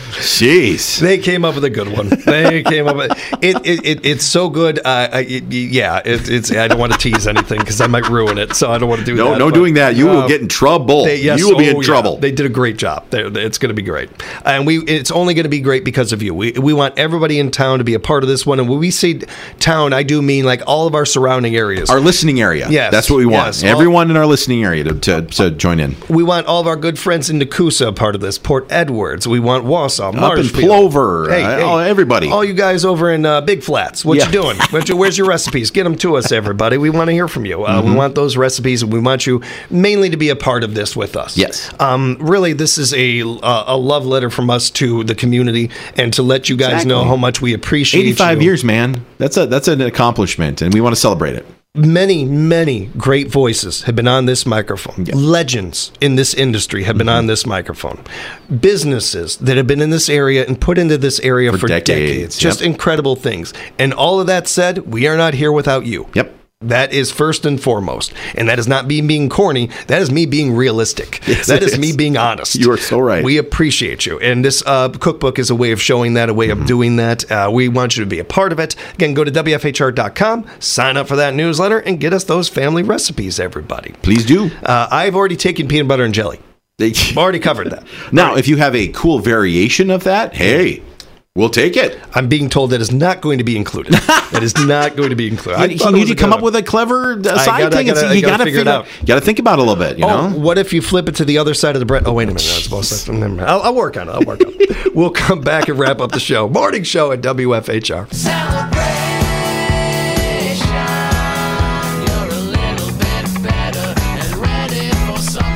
C: Jeez.
A: They came up with a good one. They came up with it. It, it it's so good. Uh, I, it, yeah, it, it's. I don't want to tease anything because I might ruin it. So I don't want to do
C: No,
A: that.
C: no
A: but,
C: doing that. You will
A: uh,
C: get in trouble.
A: They, yes,
C: you will be
A: oh,
C: in
A: yeah.
C: trouble.
A: They did a great job. They, they- it's going to be great, and we. It's only going to be great because of you. We we want everybody in town to be a part of this one. And when we say town, I do mean like all of our surrounding areas.
C: Our listening area.
A: Yes,
C: That's what we want.
A: yes.
C: Everyone in our listening area to, to, to join in.
A: We want all of our good friends in Nakusa a part of this. Port Edwards. We want Wausau,
C: Up in
A: Marshfield.
C: Plover. uh, oh, everybody.
A: All you guys over in uh, Big Flats. What
C: Yeah.
A: you doing? What you, where's your recipes? Get them to us, everybody. We want to hear from you. Uh,
C: Mm-hmm.
A: We want those recipes, and we want you mainly to be a part of this with us.
C: Yes.
A: Um, really, this is a uh, a love letter from us to the community, and to let you guys
C: Exactly.
A: know how much we appreciate
C: eighty-five
A: you.
C: years, man. That's a that's an accomplishment, and we want to celebrate it.
A: Many, many great voices have been on this microphone.
C: Yeah.
A: Legends in this industry have been on this microphone. Businesses that have been in this area and put into this area for,
C: For
A: decades.
C: decades,
A: Just
C: yep.
A: incredible things. And all of that said, we are not here without you.
C: Yep.
A: That is first and foremost. And that is not me being corny. That is me being realistic.
C: Yes,
A: that
C: it
A: is, me
C: is.
A: being honest.
C: You are so right.
A: We appreciate you. And this uh, cookbook is a way of showing that, a way
C: Mm-hmm.
A: of doing that. Uh, we want you to be a part of it. Again, go to W F H R dot com, sign up for that newsletter, and get us those family recipes, everybody.
C: Please do.
A: Uh, I've already taken peanut butter and jelly. I've already covered that.
C: Now, if you have a cool variation of that, hey, we'll take it.
A: I'm being told that is not going to be included. That is not going to be included. I
C: You,
A: thought
C: you
A: it
C: need
A: was
C: to
A: a
C: come
A: good
C: up
A: one.
C: with a clever uh,
A: I
C: side
A: gotta-
C: thing.
A: I
C: and
A: gotta-
C: see-
A: I
C: you
A: gotta
C: gotta
A: figure it out.
C: You got to think about it a little bit. You
A: Oh,
C: know.
A: what if you flip it to the other side of the bread? Oh, wait a minute. That's supposed to, never mind. I'll, I'll work on it. I'll work on it. We'll come back and wrap up the show. Morning show at W F H R.
B: Celebration, you're a little bit better and ready for some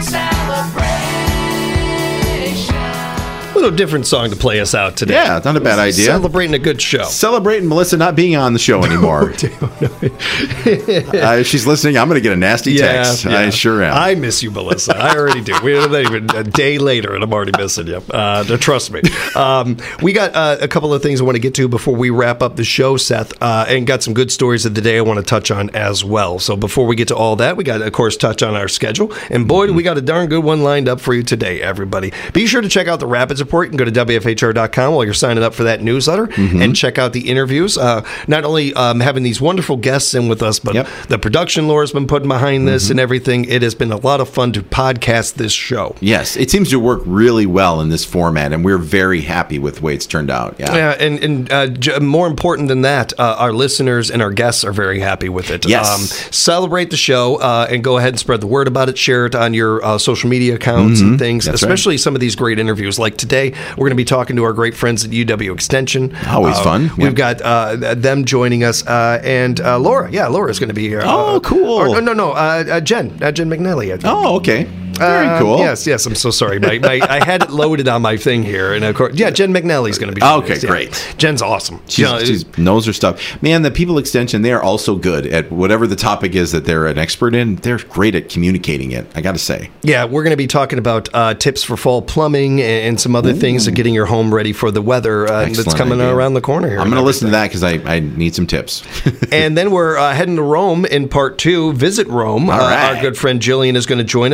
B: celebration.
A: Little different song to play us out today.
C: Yeah, not a bad idea.
A: Celebrating a good show.
C: Celebrating Melissa not being on the show anymore. uh, if she's listening, I'm going to get a nasty text. I sure am.
A: I miss you, Melissa. I already do. We're not even a day later, and I'm already missing you. Uh, trust me. Um, we got uh, a couple of things I want to get to before we wrap up the show, Seth, uh, and got some good stories of the day I want to touch on as well. So before we get to all that, we got to, of course, touch on our schedule. And boy, do we got a darn good one lined up for you today, everybody. Be sure to check out the Rapids Report. You can go to W F H R dot com while you're signing up for that newsletter and check out the interviews. Uh, not only um, having these wonderful guests in with us, but
C: Yep.
A: the production Laura's been putting behind this and everything. It has been a lot of fun to podcast this show.
C: Yes, it seems to work really well in this format, and we're very happy with the way it's turned out. Yeah.
A: Yeah, and, and uh, j- more important than that, uh, our listeners and our guests are very happy with it.
C: Yes.
A: Um, celebrate the show uh, and go ahead and spread the word about it. Share it on your uh, social media accounts and things,
C: That's
A: especially some of these great interviews. Like today, we're going to be talking to our great friends at U W Extension.
C: Always
A: Uh,
C: fun.
A: We've
C: Yeah.
A: got uh, them joining us, uh, and uh, Laura. Yeah, Laura's going to be here.
C: Oh,
A: Uh,
C: cool.
A: or- no, no, no. Uh, uh, Jen. Uh, Jen McNally. I think.
C: Oh, okay. Very
A: Uh,
C: cool.
A: Yes, yes. I'm so sorry. My, my, I had it loaded on my thing here, and of course, yeah, Jen McNally's going to be.
C: Oh,
A: doing
C: okay,
A: this, yeah.
C: great.
A: Jen's awesome.
C: She's,
A: You know,
C: she knows her stuff. Man, the People Extension, they are also good at whatever the topic is that they're an expert in. They're great at communicating it, I got to say.
A: yeah, we're going to be talking about uh, tips for fall plumbing and, and some other things of getting your home ready for the weather uh, that's
C: Excellent
A: coming
C: idea.
A: around the corner here.
C: I'm
A: and
C: going to listen to
A: everything.
C: that because I, I need some tips.
A: And then we're uh, heading to Rome in part two. Visit Rome.
C: All
A: Uh,
C: right.
A: our good friend Jillian is going to join us. Then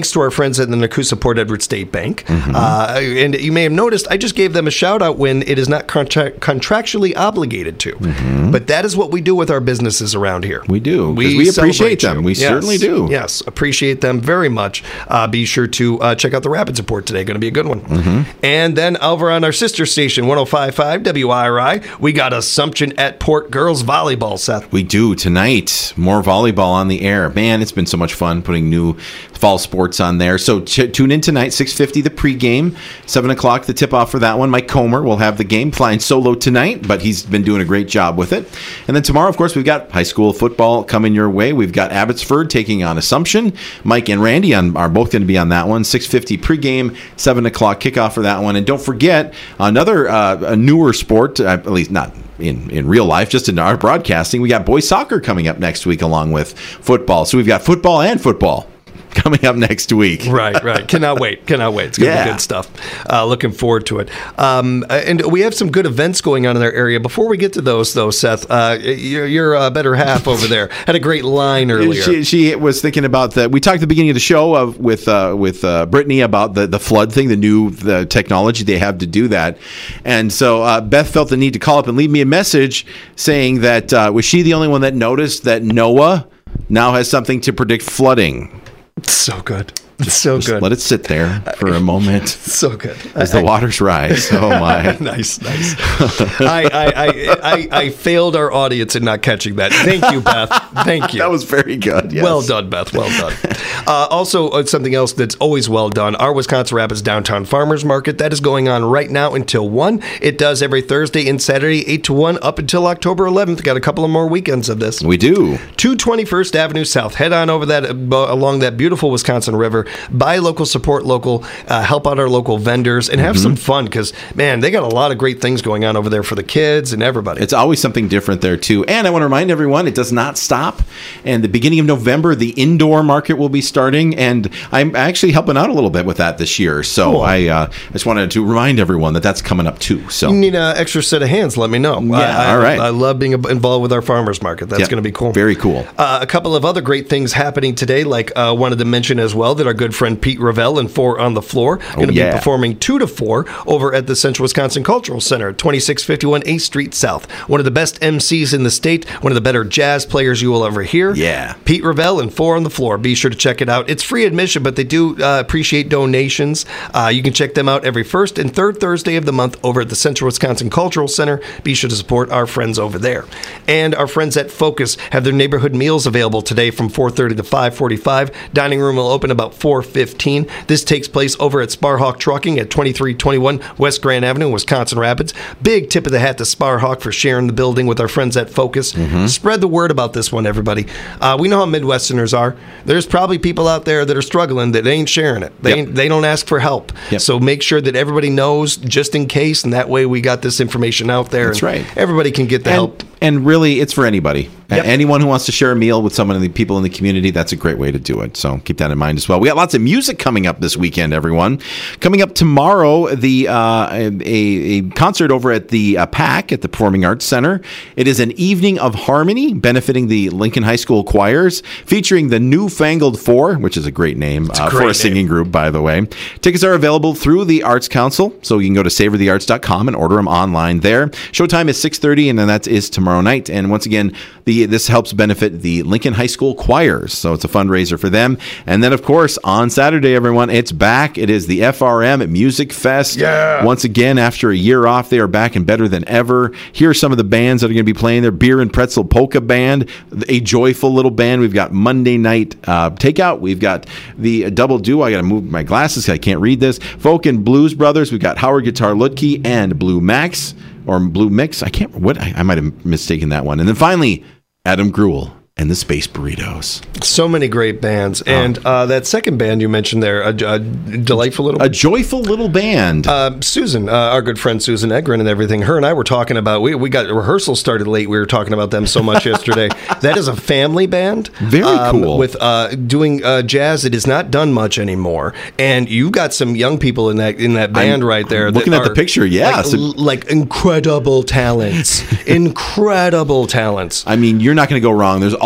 A: thanks to our friends at the Nakusa Port Edward State Bank.
C: Mm-hmm.
A: Uh, and you may have noticed, I just gave them a shout out when it is not contra- contractually obligated to. Mm-hmm. But that is what we do with our businesses around here.
C: We do. 'cause we appreciate
A: celebrate
C: them.
A: you.
C: We
A: Yes.
C: certainly do.
A: Yes, appreciate them very much. Uh, be sure to uh, check out the Rapids Report today. Going to be a good one.
C: Mm-hmm.
A: And then over on our sister station, one oh five point five W I R I, we got Assumption at Port Girls Volleyball, Seth.
C: We do tonight. More volleyball on the air. Man, it's been so much fun putting new fall sports on there. So ch- tune in tonight, six fifty the pregame, seven o'clock the tip-off for that one. Mike Comer will have the game flying solo tonight, but he's been doing a great job with it. And then tomorrow, of course, we've got high school football coming your way. We've got Abbotsford taking on Assumption. Mike and Randy on, are both going to be on that one. six fifty pregame, seven o'clock kickoff for that one. And don't forget, another uh, a newer sport, uh, at least not in, in real life, just in our broadcasting, we got boys soccer coming up next week along with football. So we've got football and football coming up next week.
A: Right, right. Cannot wait. Cannot wait. It's going to
C: Yeah.
A: be good stuff. Uh, looking forward to it. Um, and we have some good events going on in our area. Before we get to those, though, Seth, uh, your, your uh, better half over there had a great line earlier.
C: She, she was thinking about that. We talked at the beginning of the show of with uh, with uh, Brittany about the, the flood thing, the new the technology they have to do that. And so uh, Beth felt the need to call up and leave me a message saying that uh, was she the only one that noticed that NOAA now has something to predict flooding.
A: It's so good. It's so
C: Just
A: good.
C: let it sit there for a moment
A: So good.
C: as the waters rise. Oh my!
A: Nice, nice. I, I, I, I, I failed our audience in not catching that. Thank you, Beth. Thank you.
C: That was very good. Yes.
A: Well done, Beth. Well done. Uh, also, uh, something else that's always well done, our Wisconsin Rapids Downtown Farmers Market. That is going on right now until one. It does every Thursday and Saturday, eight to one, up until October eleventh. Got a couple of more weekends of this.
C: We do.
A: two twenty-first Avenue South. Head on over that uh, along that beautiful Wisconsin River. Buy local, support local, uh, help out our local vendors, and have some fun because, man, they got a lot of great things going on over there for the kids and everybody.
C: It's always something different there, too. And I want to remind everyone, it does not stop. And the beginning of November, the indoor market will be starting. And I'm actually helping out a little bit with that this year. So
A: Cool.
C: I uh, just wanted to remind everyone that that's coming up, too. So
A: you need an extra set of hands, let me know.
C: Yeah,
A: I, I,
C: all right.
A: I love being involved with our farmers market. That's
C: yeah,
A: going to be cool.
C: Very cool.
A: Uh, a couple of other great things happening today, like uh, wanted to mention as well that our good friend Pete Ravel and Four on the Floor going to
C: yeah.
A: be performing two to four over at the Central Wisconsin Cultural Center, twenty-six fifty-one eighth Street South. One of the best M Cs in the state, one of the better jazz players you will ever hear.
C: Yeah.
A: Pete Ravel and Four on the Floor. Be sure to check it out. It's free admission, but they do uh, appreciate donations. Uh, you can check them out every first and third Thursday of the month over at the Central Wisconsin Cultural Center. Be sure to support our friends over there. And our friends at Focus have their neighborhood meals available today from four thirty to five forty-five. Dining room will open about four fifteen. This takes place over at Sparhawk Trucking at twenty-three twenty-one West Grand Avenue, Wisconsin Rapids. Big tip of the hat to Sparhawk for sharing the building with our friends at Focus.
C: Mm-hmm.
A: Spread the word about this one, everybody. Uh, we know how Midwesterners are. There's probably people out there that are struggling that ain't sharing it. They
C: Yep.
A: ain't, they don't ask for help.
C: Yep.
A: So make sure that everybody knows just in case, and that way we got this information out there.
C: That's
A: and
C: right.
A: Everybody can get the
C: And,
A: help.
C: and really, it's for anybody.
A: Yep.
C: Anyone who wants to share a meal with someone of the people in the community, that's a great way to do it. So keep that in mind as well. We got lots of music coming up this weekend, everyone. Coming up tomorrow, the uh, a, a concert over at the uh, P A C at the Performing Arts Center. It is an evening of harmony benefiting the Lincoln High School choirs, featuring the Newfangled Four, which is a great name uh,
A: great
C: for a
A: name.
C: singing group, by the way. Tickets are available through the Arts Council, so you can go to savor the arts dot com and order them online there. Showtime is six thirty, and then that is tomorrow night. And once again, the this helps benefit the Lincoln High School choirs, so it's a fundraiser for them. And then, of course, on Saturday, everyone, it's back. It is the F R M Music Fest.
A: Yeah.
C: Once again, after a year off, they are back and better than ever. Here are some of the bands that are going to be playing there. Beer and Pretzel Polka Band, a joyful little band. We've got Monday Night uh, Takeout. We've got the Double Duo. I got to move my glasses. I can't read this. Folk and Blues Brothers. We've got Howard Guitar Lutke and Blue Max or Blue Mix. I can't. What I, I might have mistaken that one. And then finally, Adam Gruel and the Space Burritos.
A: So many great bands. And uh, that second band you mentioned there, a, a delightful little
C: A joyful little band.
A: Uh, Susan, uh, our good friend Susan Egren and everything, her and I were talking about, we, we got rehearsal started late. We were talking about them so much yesterday. That is a family band.
C: Very
A: um,
C: cool.
A: With uh, doing uh, jazz. It is not done much anymore. And you've got some young people in that in that band
C: I'm
A: right there.
C: looking
A: that
C: at the
A: are
C: picture, yeah,
A: Like,
C: so-
A: like incredible talents. Incredible talents.
C: I mean, you're not going to go wrong. There's all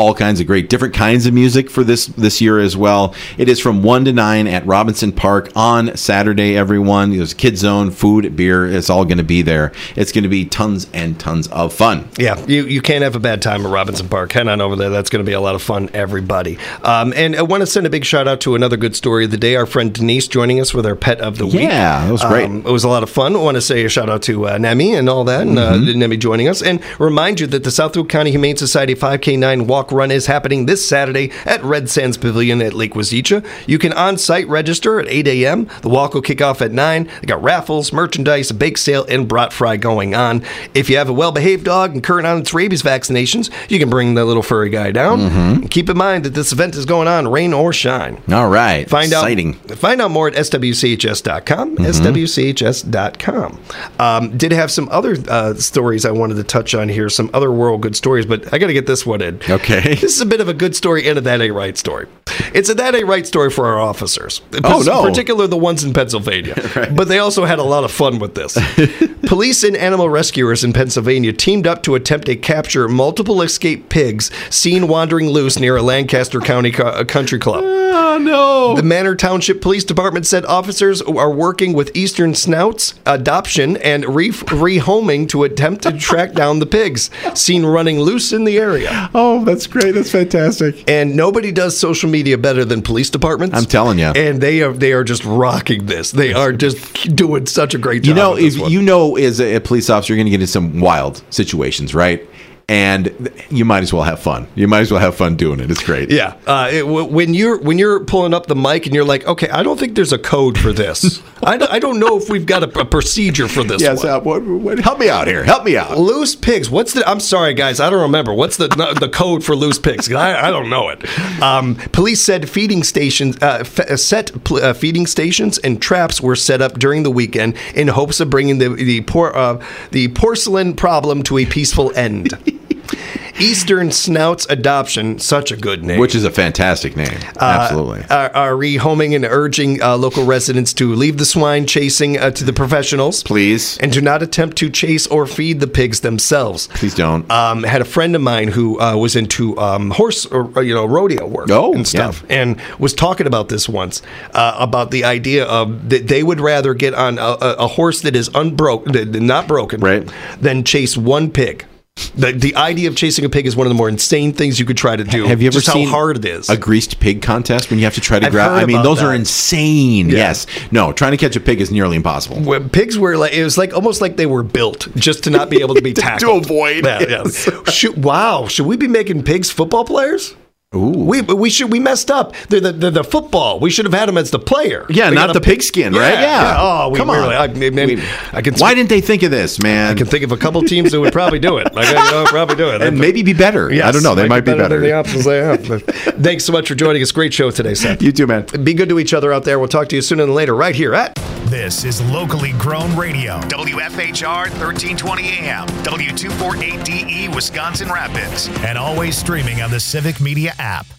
C: all kinds of great different kinds of music for this this year as well. It is from one to nine at Robinson Park on Saturday, everyone. There's Kid Zone, food, beer. It's all going to be there. It's going to be tons and tons of fun.
A: Yeah, you, you can't have a bad time at Robinson Park. Head on over there. That's going to be a lot of fun, everybody. Um, and I want to send a big shout out to another good story of the day. Our friend Denise joining us with our pet of the week.
C: Yeah, that was great.
A: Um, it was a lot of fun. I want to say a shout out to uh, Nemi and all that, and uh,
C: Mm-hmm.
A: Nemi joining us. And remind you that the Southwood County Humane Society five K nine Walk Run is happening this Saturday at Red Sands Pavilion at Lake Wazeecha. You can on-site register at eight a.m. The walk will kick off at nine. They got raffles, merchandise, a bake sale, and brat fry going on. If you have a well-behaved dog and current on its rabies vaccinations, you can bring the little furry guy down.
C: Mm-hmm.
A: And keep in mind that this event is going on rain or shine.
C: All right.
A: Find
C: Exciting.
A: out find out more at S W C H S dot com, S W C H S dot com. Um, did have some other uh, stories I wanted to touch on here, some other world good stories, but I got to get this one in.
C: Okay.
A: This is a bit of a good story and a that ain't right story. It's a that ain't right story for our officers.
C: Oh, no.
A: In particular, the ones in Pennsylvania.
C: Right.
A: But they also had a lot of fun with this. Police and animal rescuers in Pennsylvania teamed up to attempt to capture multiple escaped pigs seen wandering loose near a Lancaster County co- uh, country club.
C: Oh, no.
A: The Manor Township Police Department said officers are working with Eastern Snouts Adoption and re- rehoming to attempt to track down the pigs seen running loose in the area.
C: Oh, that's great. That's fantastic.
A: And nobody does social media better than police departments.
C: I'm telling you.
A: And they are they are just rocking this. They are just doing such a great job.
C: You know,
A: with this
C: if
A: one.
C: you know, as a, a police officer, you're going to get into some wild situations, right? And you might as well have fun. You might as well have fun doing it. It's great.
A: Yeah, uh, it, w- when you're when you're pulling up the mic and you're like, okay, I don't think there's a code for this. I, don't, I don't know if we've got a, a procedure for this.
C: Yes.
A: one.
C: Uh, what, what, help me out here. Help me out.
A: Loose pigs. What's the? I'm sorry, guys. I don't remember. What's the the code for loose pigs? I, I don't know it. Um, police said feeding stations, uh, f- set pl- uh, feeding stations and traps were set up during the weekend in hopes of bringing the the por- uh, the porcelain problem to a peaceful end. Eastern Snouts Adoption, such a good name.
C: Which is a fantastic name. Absolutely.
A: Uh, are, are rehoming and urging uh, local residents to leave the swine chasing uh, to the professionals.
C: Please.
A: And do not attempt to chase or feed the pigs themselves.
C: Please don't.
A: Um, had a friend of mine who uh, was into um, horse or, you know, rodeo work
C: Oh,
A: and stuff,
C: yeah.
A: and was talking about this once uh, about the idea of that they would rather get on a, a, a horse that is unbroken, not broken,
C: Right.
A: than chase one pig. The the idea of chasing a pig is one of the more insane things you could try to do.
C: Have you ever
A: just
C: seen
A: how hard it is?
C: a greased pig contest when you have to try to
A: I've
C: grab?
A: heard
C: I mean,
A: about
C: those
A: that.
C: are insane.
A: Yeah.
C: Yes. No, trying to catch a pig is nearly impossible.
A: When pigs were like, it was like almost like they were built just to not be able to be tackled.
C: avoid.
A: Yeah, yes. Should, wow, should we be making pigs football players?
C: Ooh.
A: We we should we messed up. The the, the, the football. We should have had them as the player.
C: Yeah,
A: We
C: not
A: got
C: the
A: a pig-
C: pigskin,
A: Yeah,
C: right? Yeah.
A: Oh, we
C: Come
A: really,
C: on.
A: I, man,
C: We-
A: I can.
C: Why didn't they think of this, man?
A: I can think of a couple teams that would probably do it. Like, you know, probably do it.
C: and maybe be better.
A: Yes,
C: I don't know. They might, be better.
A: than the options they have. But thanks so much for joining us. Great show today, Seth.
C: You too, man.
A: Be good to each other out there. We'll talk to you sooner than later, right here at.
E: This is locally grown radio. W F H R thirteen twenty A M, W two forty-eight D E, Wisconsin Rapids, and always streaming on the Civic Media app.